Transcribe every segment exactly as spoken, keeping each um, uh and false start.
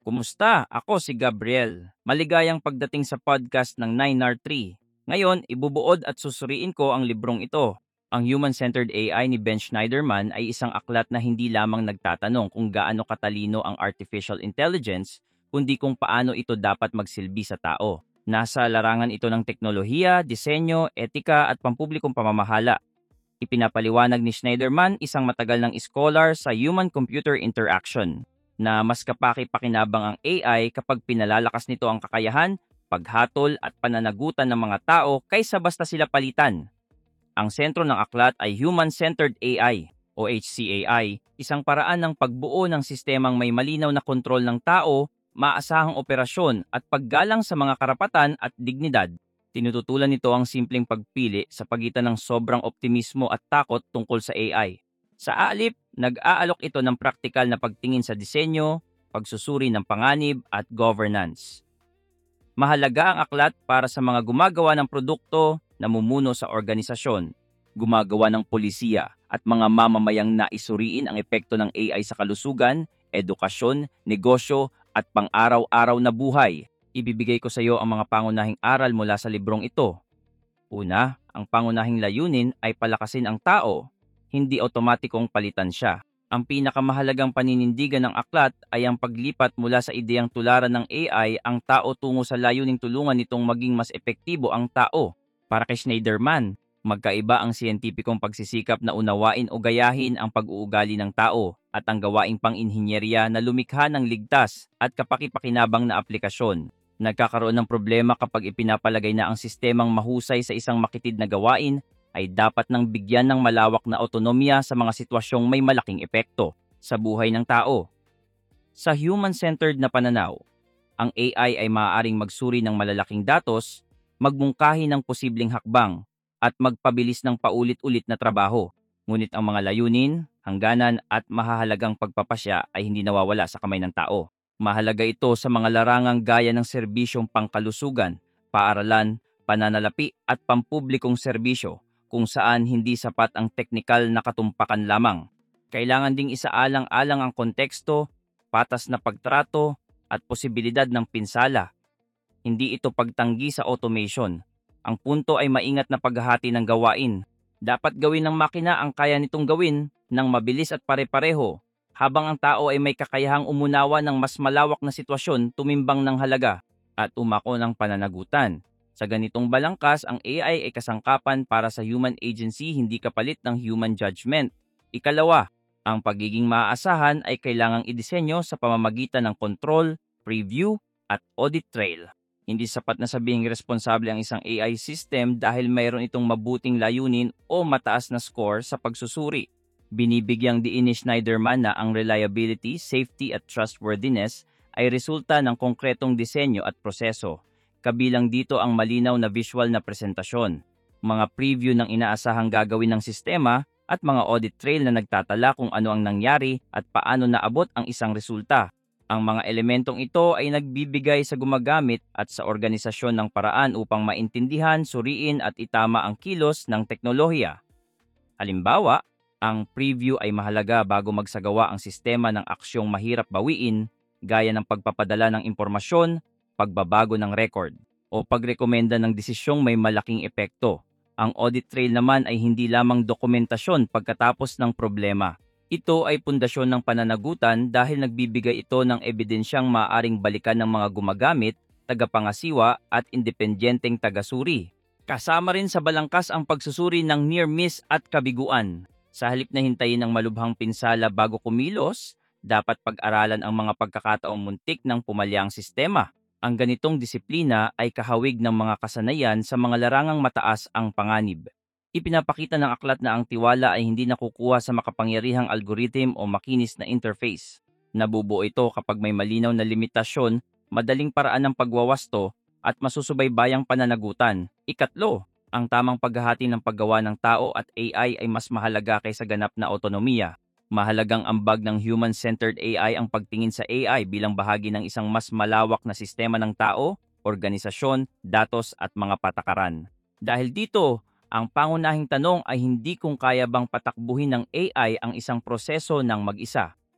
Kumusta? Ako si Gabriel. Maligayang pagdating sa podcast ng nine R three. Ngayon, ibubuod at susuriin ko ang librong ito. Ang Human-Centered A I ni Ben Schneiderman ay isang aklat na hindi lamang nagtatanong kung gaano katalino ang artificial intelligence, kundi kung paano ito dapat magsilbi sa tao. Nasa larangan ito ng teknolohiya, disenyo, etika at pampublikong pamamahala. Ipinapaliwanag ni Schneiderman, isang matagal ng scholar sa human-computer interaction, na mas kapaki-pakinabang ang A I kapag pinalalakas nito ang kakayahan, paghatol at pananagutan ng mga tao kaysa basta sila palitan. Ang sentro ng aklat ay Human-Centered A I o H C A I, isang paraan ng pagbuo ng sistemang may malinaw na kontrol ng tao, maasahang operasyon at paggalang sa mga karapatan at dignidad. Tinututulan nito ang simpleng pagpili sa pagitan ng sobrang optimismo at takot tungkol sa A I. Sa alip, nag-aalok ito ng praktikal na pagtingin sa disenyo, pagsusuri ng panganib at governance. Mahalaga ang aklat para sa mga gumagawa ng produkto, namumuno sa organisasyon, gumagawa ng polisiya at mga mamamayang naisuriin ang epekto ng A I sa kalusugan, edukasyon, negosyo at pang-araw-araw na buhay. Ibibigay ko sa iyo ang mga pangunahing aral mula sa librong ito. Una, ang pangunahing layunin ay palakasin ang tao, hindi otomatikong palitan siya. Ang pinakamahalagang paninindigan ng aklat ay ang paglipat mula sa ideyang tularan ng A I ang tao tungo sa layuning tulungan nitong maging mas epektibo ang tao. Para kay Schneiderman, magkaiba ang siyentipikong pagsisikap na unawain o gayahin ang pag-uugali ng tao at ang gawaing pang-inhinyerya na lumikha ng ligtas at kapaki-pakinabang na aplikasyon. Nagkakaroon ng problema kapag ipinapalagay na ang sistemang mahusay sa isang makitid na gawain ay dapat nang bigyan ng malawak na otonomiya sa mga sitwasyong may malaking epekto sa buhay ng tao. Sa human-centered na pananaw, ang A I ay maaaring magsuri ng malalaking datos, magmungkahi ng posibleng hakbang, at magpabilis ng paulit-ulit na trabaho. Ngunit ang mga layunin, hangganan at mahahalagang pagpapasya ay hindi nawawala sa kamay ng tao. Mahalaga ito sa mga larangang gaya ng serbisyong pangkalusugan, paaralan, pananalapi at pampublikong serbisyo kung saan hindi sapat ang teknikal na katumpakan lamang. Kailangan ding isaalang-alang ang konteksto, patas na pagtrato at posibilidad ng pinsala. Hindi ito pagtanggi sa automation. Ang punto ay maingat na paghahati ng gawain. Dapat gawin ng makina ang kaya nitong gawin ng mabilis at pare-pareho, habang ang tao ay may kakayahang umunawa ng mas malawak na sitwasyon, tumimbang ng halaga, at umako ng pananagutan. Sa ganitong balangkas, ang A I ay kasangkapan para sa human agency, hindi kapalit ng human judgment. Ikalawa, ang pagiging maaasahan ay kailangang idisenyo sa pamamagitan ng control, preview, at audit trail. Hindi sapat na sabihing responsable ang isang A I system dahil mayroon itong mabuting layunin o mataas na score sa pagsusuri. Binibigyang diin ni Schneiderman na ang reliability, safety at trustworthiness ay resulta ng konkretong disenyo at proseso. Kabilang dito ang malinaw na visual na presentasyon, mga preview ng inaasahang gagawin ng sistema at mga audit trail na nagtatala kung ano ang nangyari at paano naabot ang isang resulta. Ang mga elementong ito ay nagbibigay sa gumagamit at sa organisasyon ng paraan upang maintindihan, suriin at itama ang kilos ng teknolohiya. Halimbawa, ang preview ay mahalaga bago magsagawa ang sistema ng aksyong mahirap bawiin, gaya ng pagpapadala ng impormasyon, pagbabago ng record, o pagrekomenda ng desisyong may malaking epekto. Ang audit trail naman ay hindi lamang dokumentasyon pagkatapos ng problema. Ito ay pundasyon ng pananagutan dahil nagbibigay ito ng ebidensyang maaaring balikan ng mga gumagamit, tagapangasiwa at independyenteng tagasuri. Kasama rin sa balangkas ang pagsusuri ng near miss at kabiguan. Sa halip na hintayin ang malubhang pinsala bago kumilos, dapat pag-aralan ang mga pagkakataong muntik ng pumalya ang sistema. Ang ganitong disiplina ay kahawig ng mga kasanayan sa mga larangang mataas ang panganib. Ipinapakita ng aklat na ang tiwala ay hindi nakukuha sa makapangyarihang algorithm o makinis na interface. Nabubuo ito kapag may malinaw na limitasyon, madaling paraan ng pagwawasto, at masusubaybayang pananagutan. Ikatlo, ang tamang paghahati ng paggawa ng tao at A I ay mas mahalaga kaysa ganap na otonomiya. Mahalagang ambag ng human-centered A I ang pagtingin sa A I bilang bahagi ng isang mas malawak na sistema ng tao, organisasyon, datos at mga patakaran. Dahil dito, ang pangunahing tanong ay hindi kung kaya bang patakbuhin ng A I ang isang proseso ng mag-isa,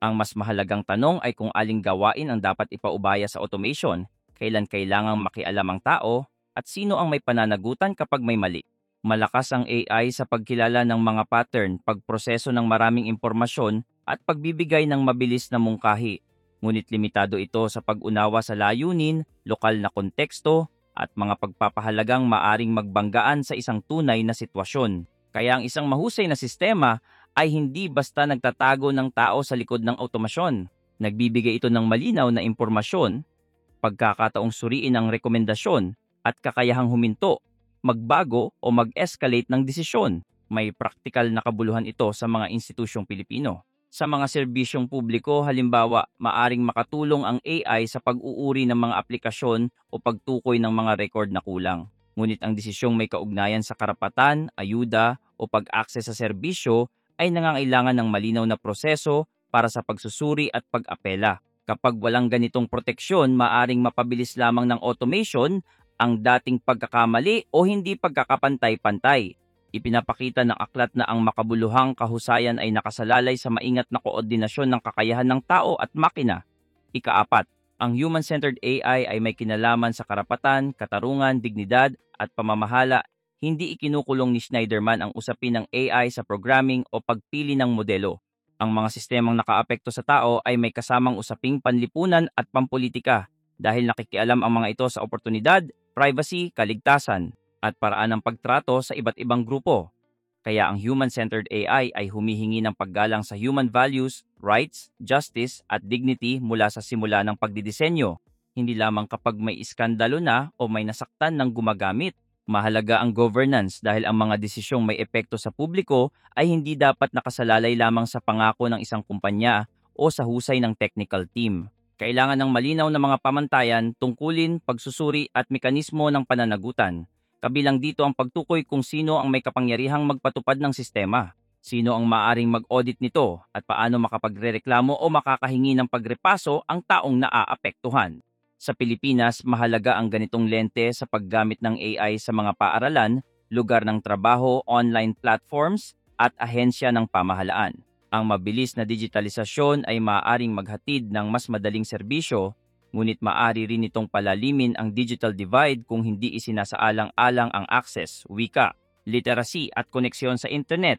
Ang mas mahalagang tanong ay kung aling gawain ang dapat ipaubaya sa automation, kailan kailangang makialam ang tao, at sino ang may pananagutan kapag may mali. Malakas ang A I sa pagkilala ng mga pattern, pagproseso ng maraming impormasyon, at pagbibigay ng mabilis na mungkahi. Ngunit limitado ito sa pag-unawa sa layunin, lokal na konteksto, at mga pagpapahalagang maaring magbanggaan sa isang tunay na sitwasyon. Kaya ang isang mahusay na sistema ay hindi basta nagtatago ng tao sa likod ng automasyon. Nagbibigay ito ng malinaw na impormasyon, pagkakataong suriin ang rekomendasyon, at kakayahang huminto, magbago o mag-escalate ng desisyon. May praktikal na kabuluhan ito sa mga institusyong Pilipino. Sa mga serbisyong publiko, halimbawa, maaring makatulong ang A I sa pag-uuri ng mga aplikasyon o pagtukoy ng mga record na kulang. Ngunit ang desisyong may kaugnayan sa karapatan, ayuda o pag-akses sa serbisyo ay nangangailangan ng malinaw na proseso para sa pagsusuri at pag-apela. Kapag walang ganitong proteksyon, maaring mapabilis lamang ng automation ang dating pagkakamali o hindi pagkakapantay-pantay. Ipinapakita ng aklat na ang makabuluhang kahusayan ay nakasalalay sa maingat na koordinasyon ng kakayahan ng tao at makina. Ikaapat, ang human-centered A I ay may kinalaman sa karapatan, katarungan, dignidad at pamamahala. Hindi ikinukulong ni Schneiderman ang usapin ng A I sa programming o pagpili ng modelo. Ang mga sistemang nakaapekto sa tao ay may kasamang usaping panlipunan at pampolitika dahil nakikialam ang mga ito sa oportunidad, privacy, kaligtasan, at paraan ng pagtrato sa iba't ibang grupo. Kaya ang human-centered A I ay humihingi ng paggalang sa human values, rights, justice, at dignity mula sa simula ng pagdidisenyo, hindi lamang kapag may iskandalo na o may nasaktan ng gumagamit. Mahalaga ang governance dahil ang mga desisyong may epekto sa publiko ay hindi dapat nakasalalay lamang sa pangako ng isang kumpanya o sa husay ng technical team. Kailangan ng malinaw na mga pamantayan, tungkulin, pagsusuri at mekanismo ng pananagutan. Kabilang dito ang pagtukoy kung sino ang may kapangyarihang magpatupad ng sistema, sino ang maaaring mag-audit nito, at paano makapagrereklamo o makakahingi ng pagrepaso ang taong naaapektuhan. Sa Pilipinas, mahalaga ang ganitong lente sa paggamit ng A I sa mga paaralan, lugar ng trabaho, online platforms, at ahensya ng pamahalaan. Ang mabilis na digitalisasyon ay maaaring maghatid ng mas madaling serbisyo, ngunit maaari rin itong palalimin ang digital divide kung hindi isinasaalang-alang ang access, wika, literacy at koneksyon sa internet.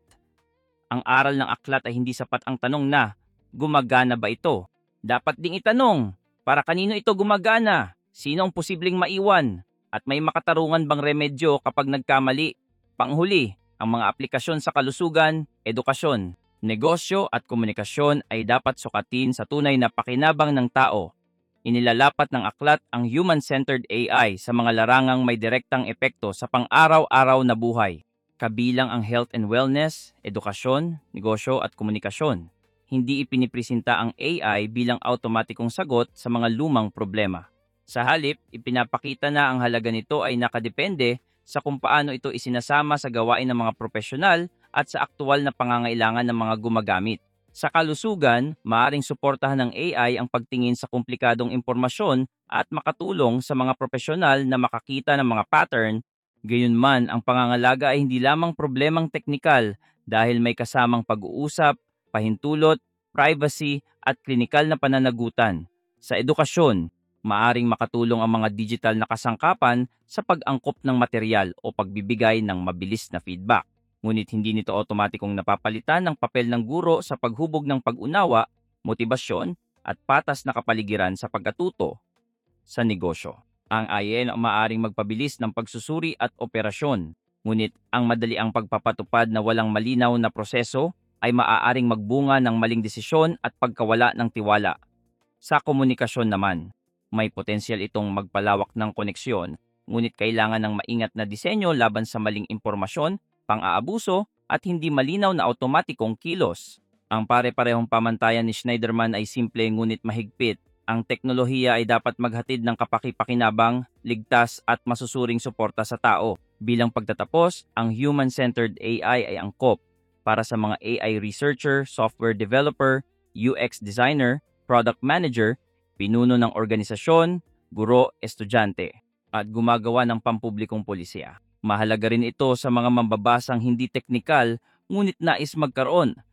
Ang aral ng aklat ay hindi sapat ang tanong na, gumagana ba ito? Dapat ding itanong, para kanino ito gumagana? Sino ang posibleng maiwan? At may makatarungan bang remedyo kapag nagkamali? Panghuli, ang mga aplikasyon sa kalusugan, edukasyon, negosyo at komunikasyon ay dapat sukatin sa tunay na pakinabang ng tao. Inilalapat ng aklat ang human-centered A I sa mga larangang may direktang epekto sa pang-araw-araw na buhay, kabilang ang health and wellness, edukasyon, negosyo at komunikasyon. Hindi ipinipresenta ang A I bilang automatikong sagot sa mga lumang problema. Sa halip, ipinapakita na ang halaga nito ay nakadepende sa kung paano ito isinasama sa gawain ng mga profesional at sa aktual na pangangailangan ng mga gumagamit. Sa kalusugan, maaaring suportahan ng A I ang pagtingin sa komplikadong impormasyon at makatulong sa mga profesional na makakita ng mga pattern. Gayunman, ang pangangalaga ay hindi lamang problemang teknikal dahil may kasamang pag-uusap, pahintulot, privacy at klinikal na pananagutan. Sa edukasyon, maaaring makatulong ang mga digital na kasangkapan sa pag-angkop ng material o pagbibigay ng mabilis na feedback. Ngunit hindi nito otomatikong napapalitan ng papel ng guro sa paghubog ng pag-unawa, motibasyon, at patas na kapaligiran sa pagkatuto sa negosyo. Ang A I ay maaaring magpabilis ng pagsusuri at operasyon, ngunit ang madaliang pagpapatupad na walang malinaw na proseso ay maaaring magbunga ng maling desisyon at pagkawala ng tiwala. Sa komunikasyon naman, may potensyal itong magpalawak ng koneksyon, ngunit kailangan ng maingat na disenyo laban sa maling impormasyon, pang-aabuso at hindi malinaw na automatikong kilos. Ang pare-parehong pamantayan ni Schneiderman ay simple ngunit mahigpit. Ang teknolohiya ay dapat maghatid ng kapaki-pakinabang, ligtas at masusuring suporta sa tao. Bilang pagtatapos, ang human-centered A I ay angkop para sa mga A I researcher, software developer, U X designer, product manager, pinuno ng organisasyon, guro, estudyante, at gumagawa ng pampublikong polisiya. Mahalaga rin ito sa mga mambabasang hindi teknikal ngunit nais magkaroon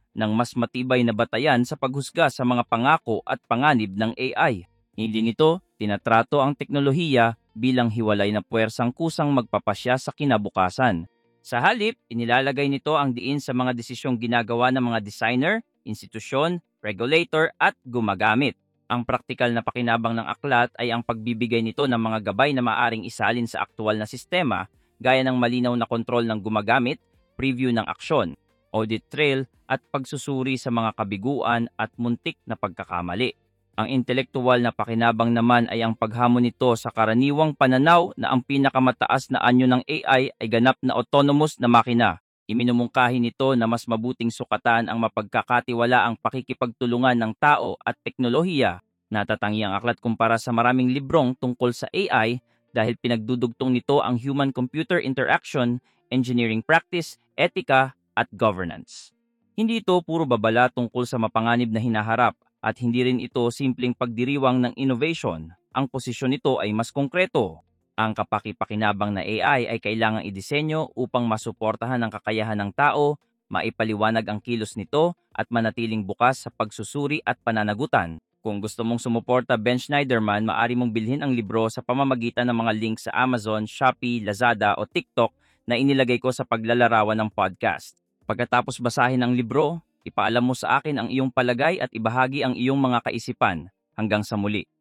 ng mas matibay na batayan sa paghusga sa mga pangako at panganib ng A I. Hindi nito tinatrato ang teknolohiya bilang hiwalay na puwersang kusang magpapasya sa kinabukasan. Sa halip, inilalagay nito ang diin sa mga desisyong ginagawa ng mga designer, institusyon, regulator at gumagamit. Ang praktikal na pakinabang ng aklat ay ang pagbibigay nito ng mga gabay na maaring isalin sa aktual na sistema gaya ng malinaw na kontrol ng gumagamit, preview ng aksyon, audit trail at pagsusuri sa mga kabiguan at muntik na pagkakamali. Ang intelektuwal na pakinabang naman ay ang paghamon nito sa karaniwang pananaw na ang pinakamataas na anyo ng A I ay ganap na autonomous na makina. Iminumungkahi nito na mas mabuting sukatan ang mapagkakatiwalaang pakikipagtulungan ng tao at teknolohiya. Natatangi ang aklat kumpara sa maraming librong tungkol sa A I dahil pinagdudugtong nito ang human-computer interaction, engineering practice, etika at governance. Hindi ito puro babala tungkol sa mapanganib na hinaharap at hindi rin ito simpleng pagdiriwang ng innovation. Ang posisyon nito ay mas konkreto. Ang kapaki-pakinabang na A I ay kailangang idisenyo upang masuportahan ang kakayahan ng tao, maipaliwanag ang kilos nito at manatiling bukas sa pagsusuri at pananagutan. Kung gusto mong sumuporta Ben Schneiderman, maaari mong bilhin ang libro sa pamamagitan ng mga link sa Amazon, Shopee, Lazada o TikTok na inilagay ko sa paglalarawan ng podcast. Pagkatapos basahin ang libro, ipaalam mo sa akin ang iyong palagay at ibahagi ang iyong mga kaisipan. Hanggang sa muli.